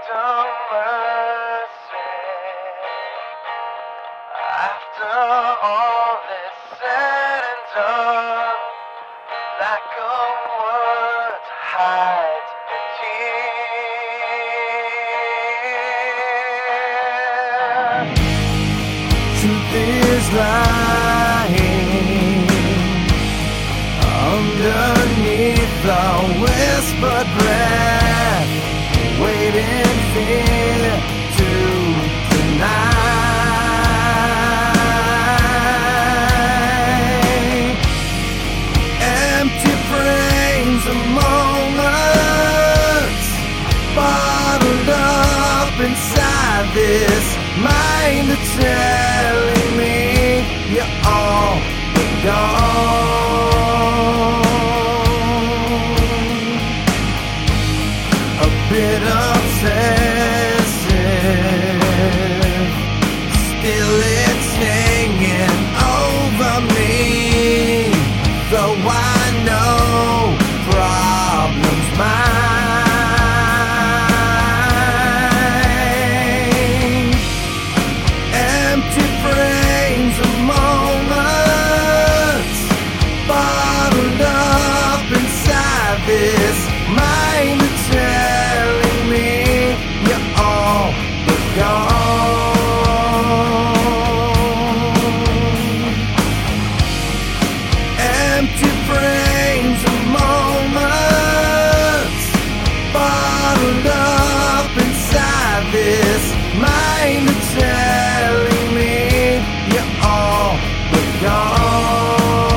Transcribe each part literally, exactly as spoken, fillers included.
some mercy. After all is said and done, like a word hides a tear. Truth is lying underneath the whispered breath, waiting fear to deny. Empty frames of moments bottled up inside this mind telling me you're all gone. A bit obsessive, still it's hanging over me, though I know problems mine. Empty frames of moments bottled up inside this mind telling me you're all but gone. Empty frames of moments bottled up inside this mind telling me you're all but gone.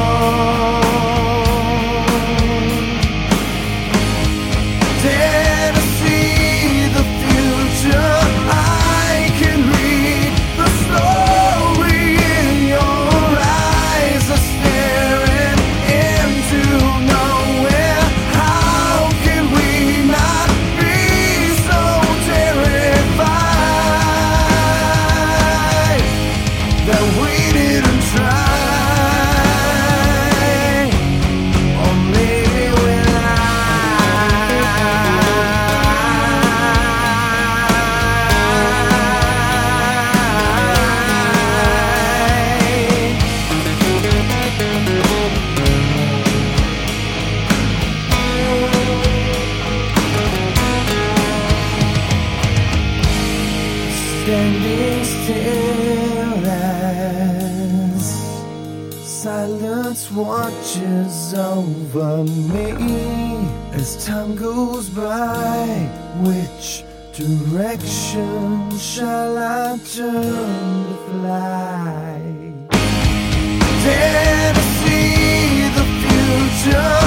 Dare to see the future, I can read the story in your eyes are staring into nowhere. How can we not be so terrified that we didn't try? Or maybe we standing still as silence watches over me as time goes by. Which direction shall I turn to fly? Dare to see the future,